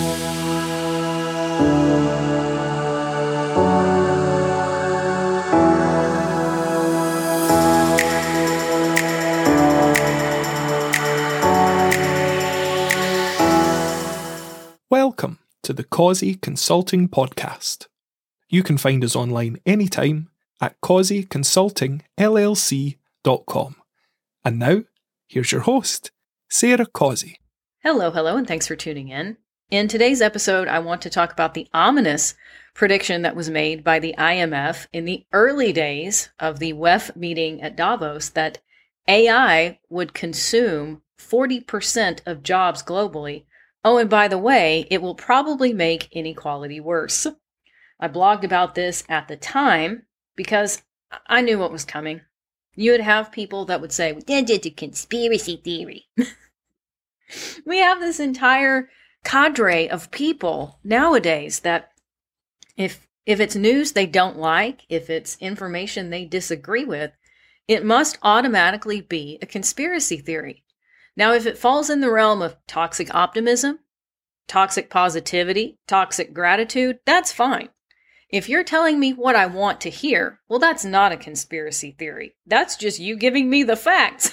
Welcome to the Causey Consulting Podcast. You can find us online anytime at causeyconsultingllc.com. And now, here's your host, Sarah Causey. Hello, and thanks for tuning in. In today's episode, I want to talk about the ominous prediction that was made by the IMF in the early days of the WEF meeting at Davos that AI would consume 40% of jobs globally. Oh, and by the way, it will probably make inequality worse. I blogged about this at the time because I knew what was coming. You would have people that would say, that's a conspiracy theory. We have this entire cadre of people nowadays that if it's news they don't like, if it's information they disagree with, it must automatically be a conspiracy theory. Now, if it falls in the realm of toxic optimism, toxic positivity, toxic gratitude, that's fine. If you're telling me what I want to hear, well, that's not a conspiracy theory. That's just you giving me the facts.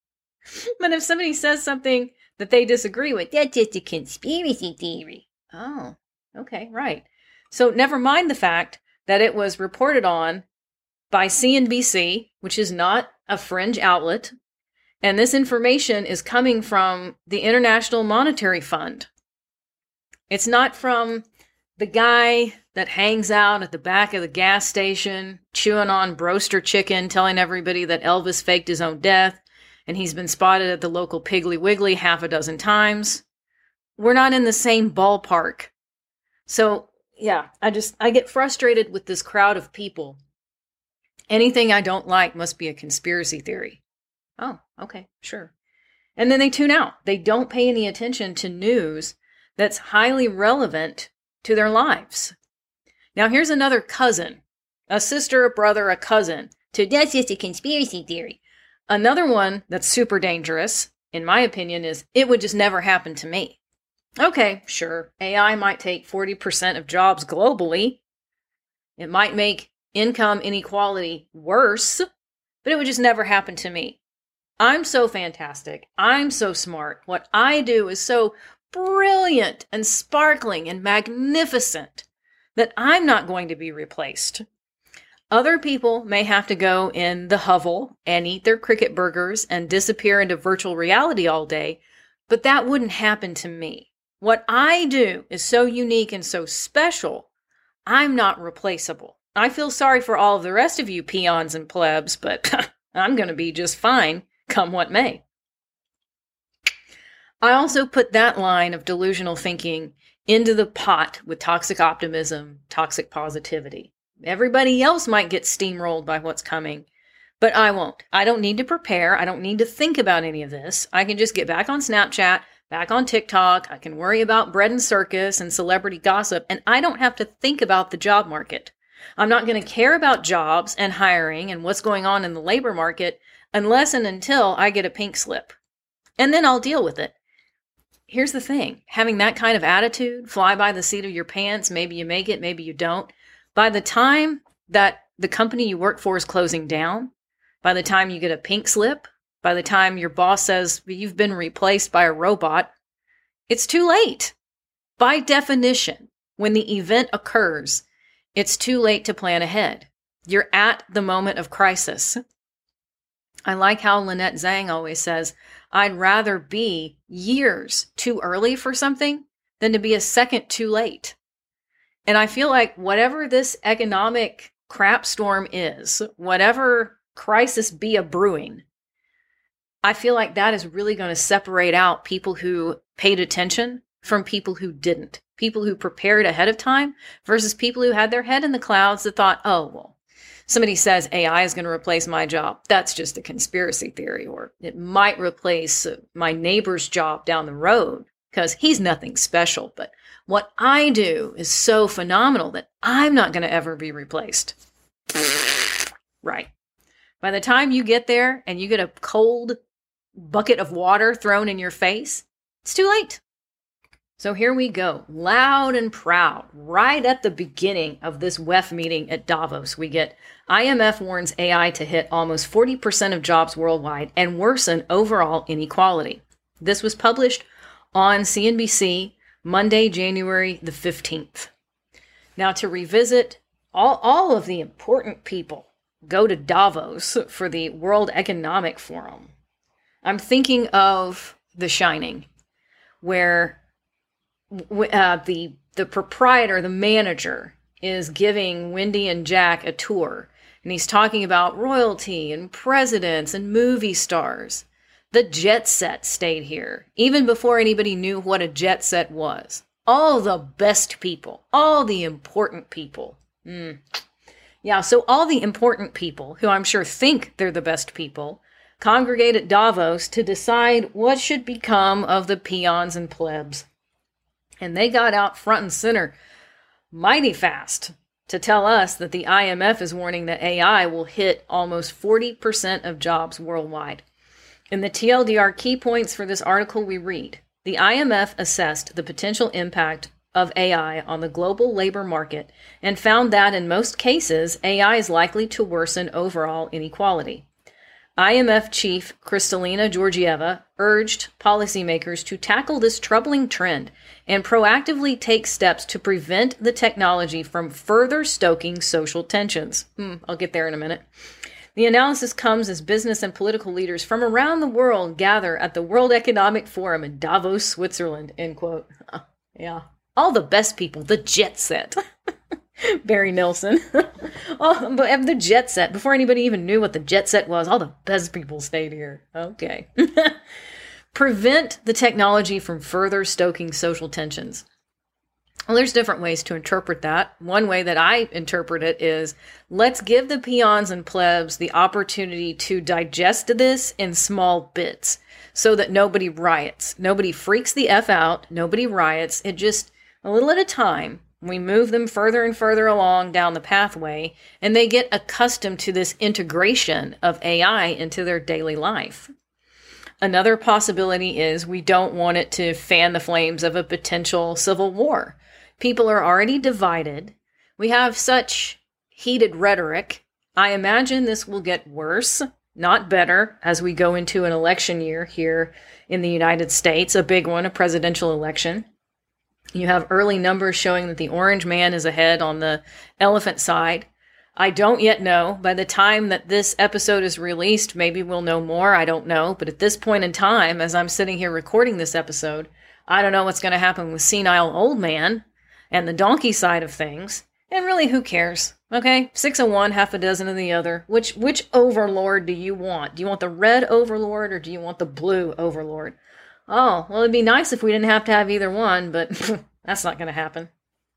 But if somebody says something that they disagree with, that's just a conspiracy theory. Oh, okay, right. So never mind the fact that it was reported on by CNBC, which is not a fringe outlet. And this information is coming from the International Monetary Fund. It's not from the guy that hangs out at the back of the gas station, chewing on Broaster chicken, telling everybody that Elvis faked his own death, and he's been spotted at the local Piggly Wiggly half a dozen times. We're not in the same ballpark. So, yeah, I get frustrated with this crowd of people. Anything I don't like must be a conspiracy theory. Oh, okay, sure. And then they tune out. They don't pay any attention to news that's highly relevant to their lives. Now, here's another cousin, a sister, a brother, a cousin, to that's just a conspiracy theory. Another one that's super dangerous, in my opinion, is it would just never happen to me. Okay, sure, AI might take 40% of jobs globally. It might make income inequality worse, but it would just never happen to me. I'm so fantastic. I'm so smart. What I do is so brilliant and sparkling and magnificent that I'm not going to be replaced. Other people may have to go in the hovel and eat their cricket burgers and disappear into virtual reality all day, but that wouldn't happen to me. What I do is so unique and so special, I'm not replaceable. I feel sorry for all of the rest of you peons and plebs, but I'm going to be just fine. Come what may. I also put that line of delusional thinking into the pot with toxic optimism, toxic positivity. Everybody else might get steamrolled by what's coming, but I won't. I don't need to prepare. I don't need to think about any of this. I can just get back on Snapchat, back on TikTok. I can worry about bread and circus and celebrity gossip, and I don't have to think about the job market. I'm not going to care about jobs and hiring and what's going on in the labor market unless and until I get a pink slip. And then I'll deal with it. Here's the thing. Having that kind of attitude, fly by the seat of your pants, maybe you make it, maybe you don't. By the time that the company you work for is closing down, by the time you get a pink slip, by the time your boss says you've been replaced by a robot, it's too late. By definition, when the event occurs, it's too late to plan ahead. You're at the moment of crisis. I like how Lynette Zhang always says, I'd rather be years too early for something than to be a second too late. And I feel like whatever this economic crap storm is, whatever crisis be a brewing, I feel like that is really going to separate out people who paid attention from people who didn't. People who prepared ahead of time versus people who had their head in the clouds that thought, oh, well, somebody says AI is going to replace my job. That's just a conspiracy theory, or it might replace my neighbor's job down the road because he's nothing special. But what I do is so phenomenal that I'm not going to ever be replaced. Right. By the time you get there and you get a cold bucket of water thrown in your face, it's too late. So here we go, loud and proud. Right at the beginning of this WEF meeting at Davos, we get IMF warns AI to hit almost 40% of jobs worldwide and worsen overall inequality. This was published on CNBC Monday, January the 15th. Now, to revisit, all of the important people go to Davos for the World Economic Forum. I'm thinking of The Shining, where the proprietor, the manager, is giving Wendy and Jack a tour, and he's talking about royalty and presidents and movie stars. The jet set stayed here, even before anybody knew what a jet set was. All the best people, all the important people. Yeah, so all the important people, who I'm sure think they're the best people, congregate at Davos to decide what should become of the peons and plebs. And they got out front and center mighty fast to tell us that the IMF is warning that AI will hit almost 40% of jobs worldwide. In the TLDR key points for this article, we read, the IMF assessed the potential impact of AI on the global labor market and found that in most cases, AI is likely to worsen overall inequality. IMF chief Kristalina Georgieva urged policymakers to tackle this troubling trend and proactively take steps to prevent the technology from further stoking social tensions. I'll get there in a minute. The analysis comes as business and political leaders from around the world gather at the World Economic Forum in Davos, Switzerland, end quote. Yeah. All the best people, the jet set. Barry Nilsson. Oh, but the jet set, before anybody even knew what the jet set was, all the best people stayed here. Okay. Prevent the technology from further stoking social tensions. Well, there's different ways to interpret that. One way that I interpret it is, let's give the peons and plebs the opportunity to digest this in small bits so that nobody riots. Nobody freaks the F out. Nobody riots. It just, a little at a time, we move them further and further along down the pathway, and they get accustomed to this integration of AI into their daily life. Another possibility is we don't want it to fan the flames of a potential civil war. People are already divided. We have such heated rhetoric. I imagine this will get worse, not better, as we go into an election year here in the United States, a big one, a presidential election. You have early numbers showing that the orange man is ahead on the elephant side. I don't yet know. By the time that this episode is released, maybe we'll know more. I don't know. But at this point in time, as I'm sitting here recording this episode, I don't know what's going to happen with senile old man and the donkey side of things. And really, who cares? Okay, 6 of one, half a dozen of the other. Which overlord do you want? Do you want the red overlord or do you want the blue overlord? Oh, well, it'd be nice if we didn't have to have either one, but that's not going to happen.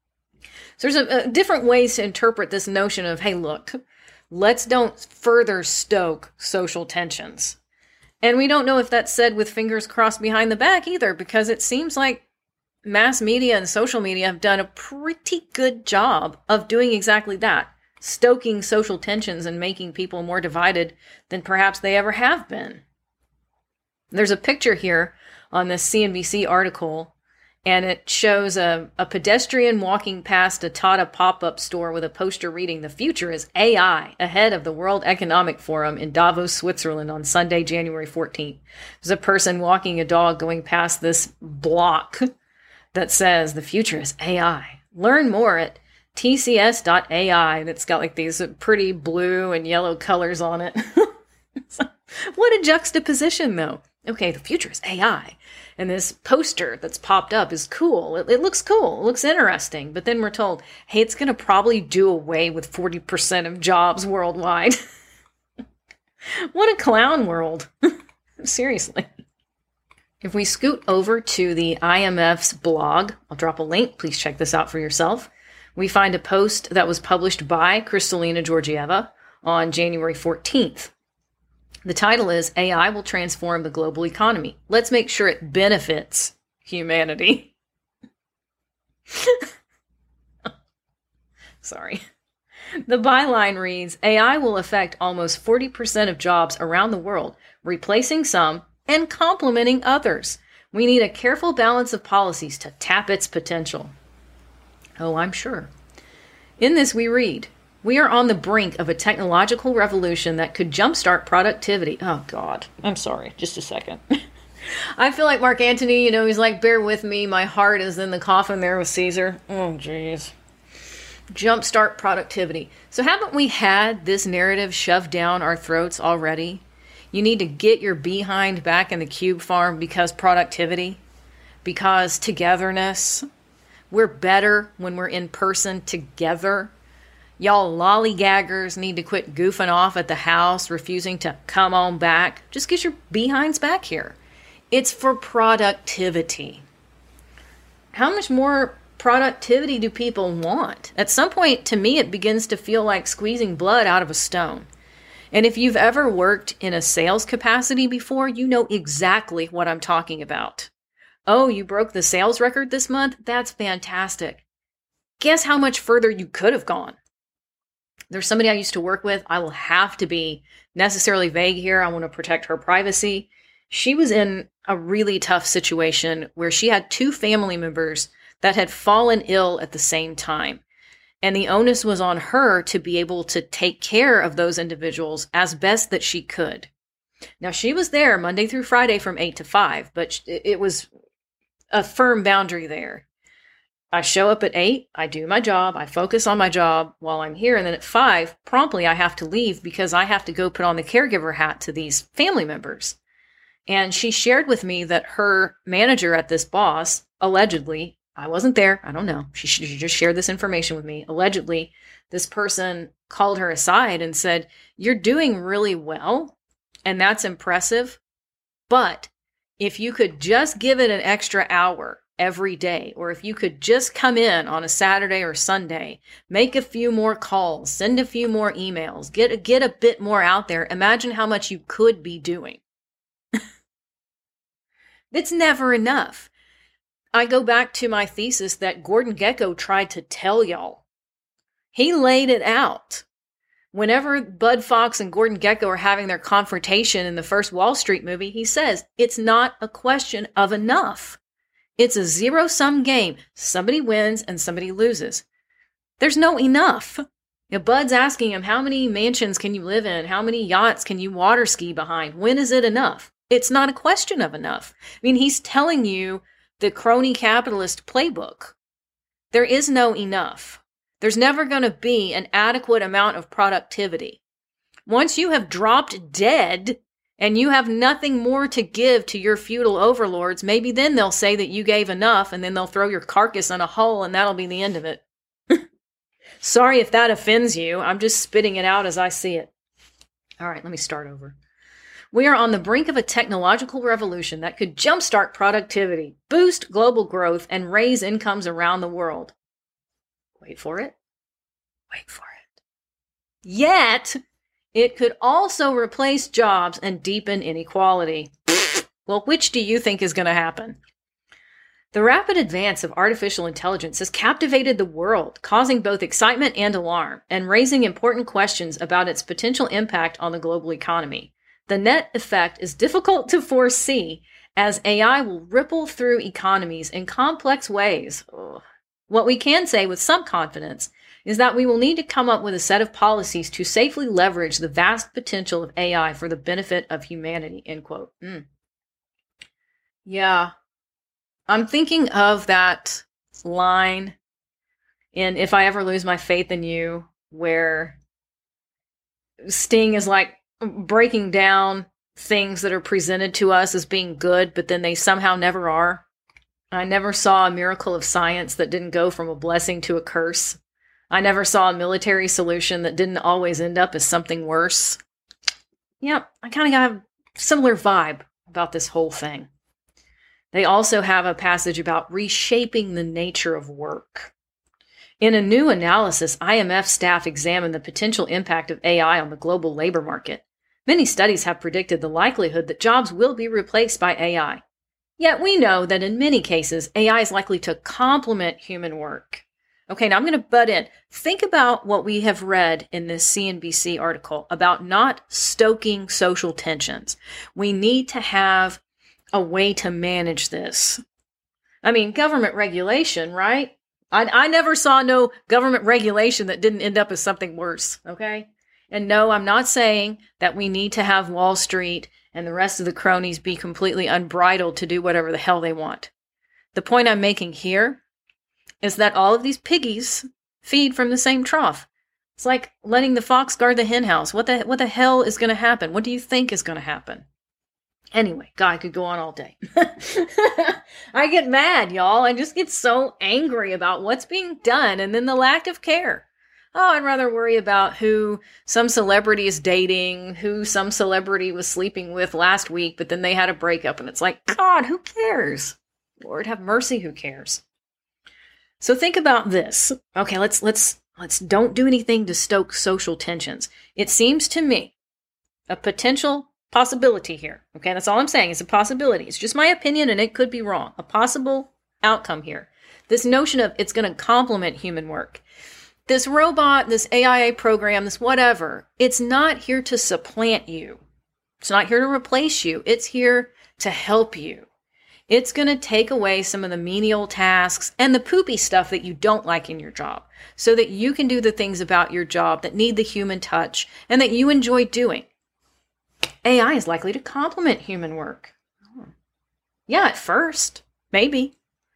So there's a different ways to interpret this notion of, hey, look, let's don't further stoke social tensions. And we don't know if that's said with fingers crossed behind the back either, because it seems like mass media and social media have done a pretty good job of doing exactly that, stoking social tensions and making people more divided than perhaps they ever have been. There's a picture here on this CNBC article, and it shows a pedestrian walking past a Tata pop-up store with a poster reading, "The future is AI," ahead of the World Economic Forum in Davos, Switzerland on Sunday, January 14th. There's a person walking a dog going past this block that says, "The future is AI." Learn more at tcs.ai, and it's got like these pretty blue and yellow colors on it. What a juxtaposition, though. Okay, the future is AI. And this poster that's popped up is cool. It looks cool. It looks interesting. But then we're told, hey, it's going to probably do away with 40% of jobs worldwide. What a clown world. Seriously. If we scoot over to the IMF's blog, I'll drop a link. Please check this out for yourself. We find a post that was published by Kristalina Georgieva on January 14th. The title is, AI will transform the global economy. Let's make sure it benefits humanity. Sorry. The byline reads, AI will affect almost 40% of jobs around the world, replacing some and complementing others. We need a careful balance of policies to tap its potential. Oh, I'm sure. In this we read, we are on the brink of a technological revolution that could jumpstart productivity. Oh, God. I'm sorry. Just a second. I feel like Mark Antony, he's like, bear with me. My heart is in the coffin there with Caesar. Oh, jeez. Jumpstart productivity. So haven't we had this narrative shoved down our throats already? You need to get your behind back in the cube farm because productivity, because togetherness. We're better when we're in person together. Y'all lollygaggers need to quit goofing off at the house, refusing to come on back. Just get your behinds back here. It's for productivity. How much more productivity do people want? At some point, to me, it begins to feel like squeezing blood out of a stone. And if you've ever worked in a sales capacity before, you know exactly what I'm talking about. Oh, you broke the sales record this month? That's fantastic. Guess how much further you could have gone? There's somebody I used to work with. I will have to be necessarily vague here. I want to protect her privacy. She was in a really tough situation where she had 2 family members that had fallen ill at the same time. And the onus was on her to be able to take care of those individuals as best that she could. Now, she was there Monday through Friday from 8 to 5, but it was a firm boundary there. I show up at 8, I do my job, I focus on my job while I'm here, and then at 5, promptly I have to leave because I have to go put on the caregiver hat to these family members. And she shared with me that her manager at this boss, allegedly, I wasn't there, I don't know, she just shared this information with me, allegedly, this person called her aside and said, "You're doing really well, and that's impressive, but if you could just give it an extra hour every day, or if you could just come in on a Saturday or Sunday, make a few more calls, send a few more emails, get a bit more out there, imagine how much you could be doing." It's never enough. I go back to my thesis that Gordon Gekko tried to tell y'all. He laid it out. Whenever Bud Fox and Gordon Gekko are having their confrontation in the first Wall Street movie, he says, it's not a question of enough. It's a zero-sum game. Somebody wins and somebody loses. There's no enough. Bud's asking him, how many mansions can you live in? How many yachts can you water ski behind? When is it enough? It's not a question of enough. I mean, he's telling you the crony capitalist playbook. There is no enough. There's never going to be an adequate amount of productivity. Once you have dropped dead and you have nothing more to give to your feudal overlords, maybe then they'll say that you gave enough and then they'll throw your carcass in a hole and that'll be the end of it. Sorry if that offends you. I'm just spitting it out as I see it. All right, let me start over. We are on the brink of a technological revolution that could jumpstart productivity, boost global growth, and raise incomes around the world. Wait for it. Wait for it. Yet, it could also replace jobs and deepen inequality. Well, which do you think is going to happen? The rapid advance of artificial intelligence has captivated the world, causing both excitement and alarm, and raising important questions about its potential impact on the global economy. The net effect is difficult to foresee, as AI will ripple through economies in complex ways. Ugh. What we can say with some confidence is that we will need to come up with a set of policies to safely leverage the vast potential of AI for the benefit of humanity, end quote. Yeah. I'm thinking of that line in If I Ever Lose My Faith in You, where Sting is like breaking down things that are presented to us as being good, but then they somehow never are. I never saw a miracle of science that didn't go from a blessing to a curse. I never saw a military solution that didn't always end up as something worse. Yeah, I kind of got a similar vibe about this whole thing. They also have a passage about reshaping the nature of work. In a new analysis, IMF staff examined the potential impact of AI on the global labor market. Many studies have predicted the likelihood that jobs will be replaced by AI. Yet we know that in many cases, AI is likely to complement human work. Okay, now I'm going to butt in. Think about what we have read in this CNBC article about not stoking social tensions. We need to have a way to manage this. I mean, government regulation, right? I never saw no government regulation that didn't end up as something worse, okay? And no, I'm not saying that we need to have Wall Street and the rest of the cronies be completely unbridled to do whatever the hell they want. The point I'm making here is that all of these piggies feed from the same trough. It's like letting the fox guard the hen house. What the hell is going to happen? What do you think is going to happen? Anyway, God, I could go on all day. I get mad, y'all. I just get so angry about what's being done and then the lack of care. Oh, I'd rather worry about who some celebrity is dating, who some celebrity was sleeping with last week, but then they had a breakup. And it's like, God, who cares? Lord have mercy, who cares? So think about this. Okay, let's don't do anything to stoke social tensions. It seems to me a potential possibility here. Okay, that's all I'm saying. It's a possibility. It's just my opinion, and it could be wrong. A possible outcome here. This notion of it's going to complement human work. This robot, this AIA program, this whatever, it's not here to supplant you. It's not here to replace you. It's here to help you. It's going to take away some of the menial tasks and the poopy stuff that you don't like in your job so that you can do the things about your job that need the human touch and that you enjoy doing. AI is likely to complement human work. Yeah, at first. Maybe.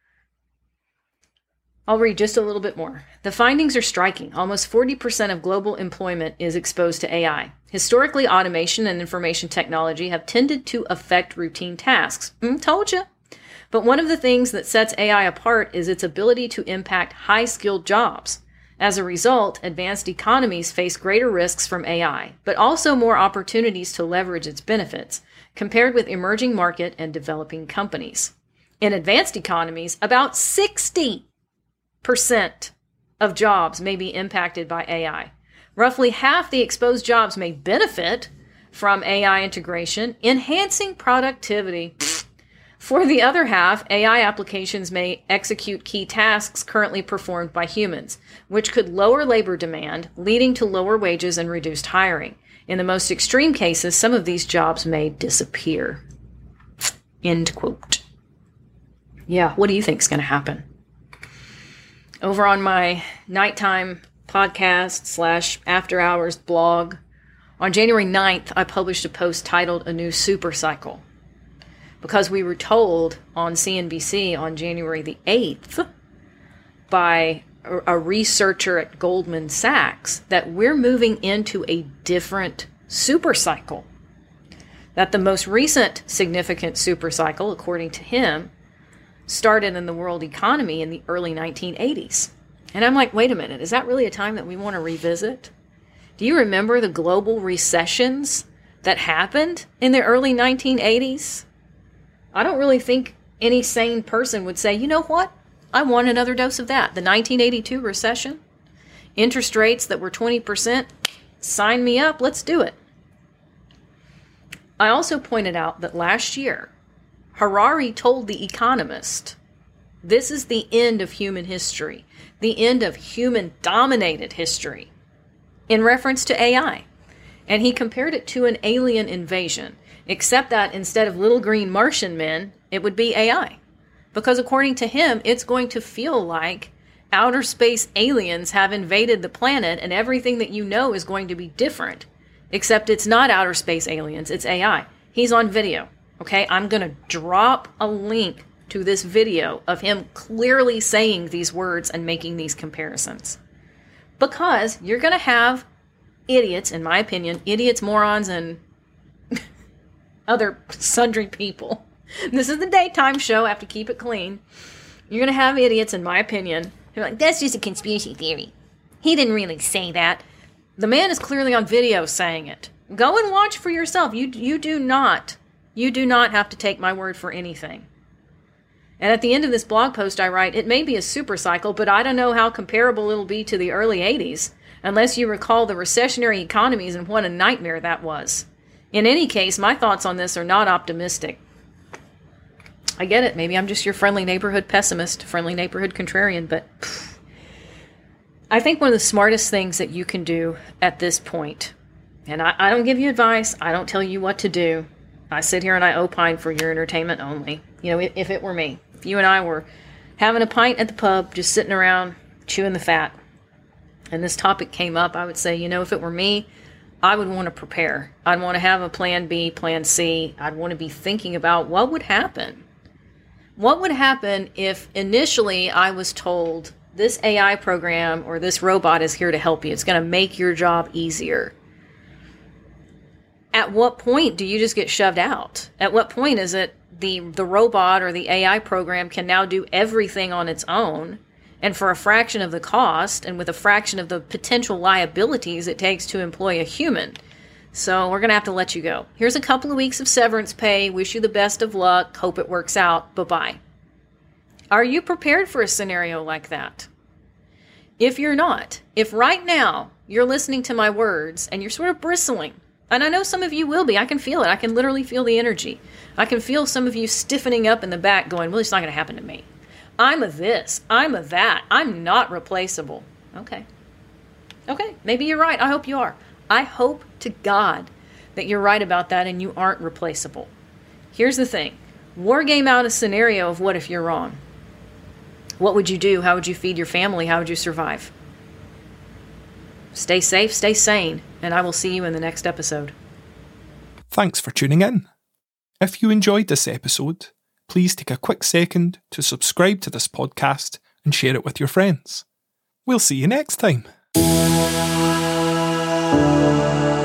I'll read just a little bit more. The findings are striking. Almost 40% of global employment is exposed to AI. Historically, automation and information technology have tended to affect routine tasks. Told you. But one of the things that sets AI apart is its ability to impact high-skilled jobs. As a result, advanced economies face greater risks from AI, but also more opportunities to leverage its benefits, compared with emerging market and developing companies. In advanced economies, about 60% of jobs may be impacted by AI. Roughly half the exposed jobs may benefit from AI integration, enhancing productivity. For the other half, AI applications may execute key tasks currently performed by humans, which could lower labor demand, leading to lower wages and reduced hiring. In the most extreme cases, some of these jobs may disappear. End quote. Yeah, what do you think is going to happen? Over on my nighttime podcast / after hours blog, on January 9th, I published a post titled A New Super Cycle. Because we were told on CNBC on January the 8th by a researcher at Goldman Sachs that we're moving into a different super cycle. That the most recent significant super cycle, according to him, started in the world economy in the early 1980s. And I'm like, wait a minute, is that really a time that we want to revisit? Do you remember the global recessions that happened in the early 1980s? I don't really think any sane person would say, you know what? I want another dose of that. The 1982 recession, interest rates that were 20%, sign me up, let's do it. I also pointed out that last year, Harari told The Economist, this is the end of human history, the end of human-dominated history, in reference to AI. And he compared it to an alien invasion. Except that instead of little green Martian men, it would be AI. Because according to him, it's going to feel like outer space aliens have invaded the planet and everything that you know is going to be different. Except it's not outer space aliens, it's AI. He's on video. Okay, I'm going to drop a link to this video of him clearly saying these words and making these comparisons. Because you're going to have idiots, in my opinion, idiots, morons, and other sundry people. This is the daytime show. I have to keep it clean. You're going to have idiots, in my opinion, who are like, that's just a conspiracy theory. He didn't really say that. The man is clearly on video saying it. Go and watch for yourself. You do not have to take my word for anything. And at the end of this blog post, I write, it may be a super cycle, but I don't know how comparable it'll be to the early 80s, unless you recall the recessionary economies and what a nightmare that was. In any case, my thoughts on this are not optimistic. I get it. Maybe I'm just your friendly neighborhood pessimist, friendly neighborhood contrarian, but I think one of the smartest things that you can do at this point, and I don't give you advice, I don't tell you what to do, I sit here and I opine for your entertainment only. If it were me, if you and I were having a pint at the pub, just sitting around chewing the fat, and this topic came up, I would say, if it were me, I would want to prepare. I'd want to have a plan B, plan C. I'd want to be thinking about what would happen. What would happen if initially I was told this AI program or this robot is here to help you? It's going to make your job easier. At what point do you just get shoved out? At what point is it the robot or the AI program can now do everything on its own, and for a fraction of the cost and with a fraction of the potential liabilities it takes to employ a human? So we're going to have to let you go. Here's a couple of weeks of severance pay. Wish you the best of luck. Hope it works out. Bye-bye. Are you prepared for a scenario like that? If you're not, if right now you're listening to my words and you're sort of bristling, and I know some of you will be, I can feel it. I can literally feel the energy. I can feel some of you stiffening up in the back going, well, it's not going to happen to me. I'm a this, I'm a that, I'm not replaceable. Okay, maybe you're right. I hope you are. I hope to God that you're right about that and you aren't replaceable. Here's the thing. War game out a scenario of what if you're wrong. What would you do? How would you feed your family? How would you survive? Stay safe, stay sane, and I will see you in the next episode. Thanks for tuning in. If you enjoyed this episode, please take a quick second to subscribe to this podcast and share it with your friends. We'll see you next time.